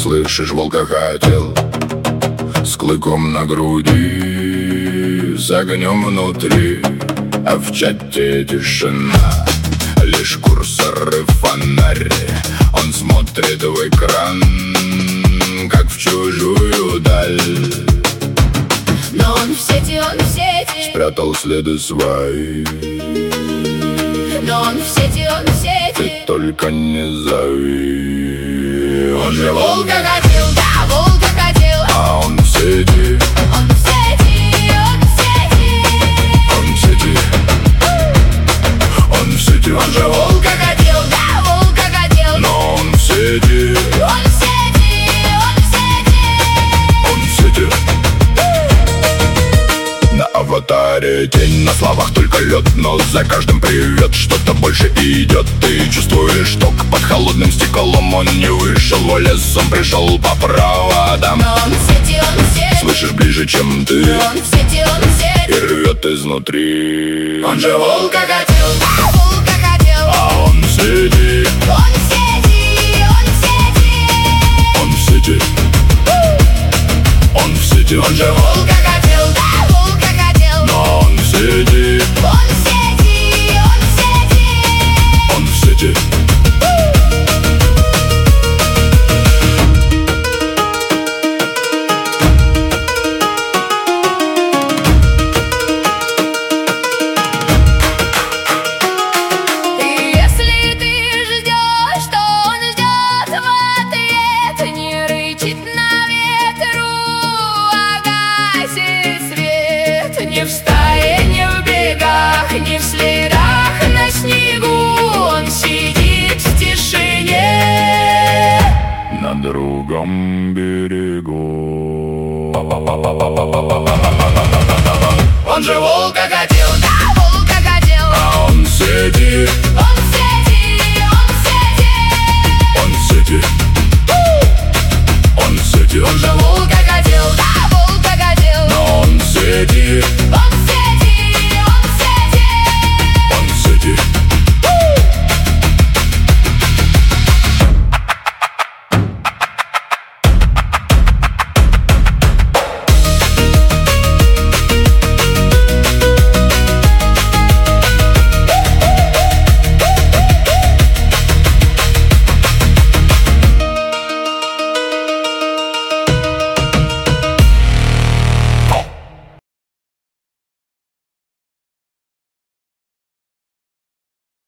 слышишь, волка хотел, с клыком на груди, с огнем внутри, а в чате тишина. Лишь курсор и фонарь, он смотрит в экран, как в чужую даль. Но он в сети, спрятал следы свои. Но он в сети, Ты только не зови. Он же волк-крокодил, да, волк-крокодил. а он в сети. Он в сети, он в сети. Он в сети. Он в сети. Он же волк-крокодил, да, волк-крокодил. Но он в сети. Он в сети, он в сети. Он в сети. На аватаре тень, на словах только лед, но за каждым привет что-то больше идет. Ты чувствуешь ток под холодным стеклом. Он не вышел в лес, он пришел по проводам. Но он в сети, он в сети. Слышишь ближе, чем ты, Но он в сети, он в и сети. рвет изнутри. Он же волк-крокодил, да, волк-крокодил. А он в сети. Он в сети, он в сети. Он в сети. Он в сети. Он же волк-крокодил, да, волк-крокодил. Но он в сети. Он в сети, он в сети. Он в сети. И если ты ждешь, то он ждет в ответ. Не рычит на ветру, а гасит свет. Не в стае, не в бегах, не в следах на снегу. Он сидит в тишине. На другом берегу. Он же волк-крокодил, да, волк-крокодил. А он в сети. Он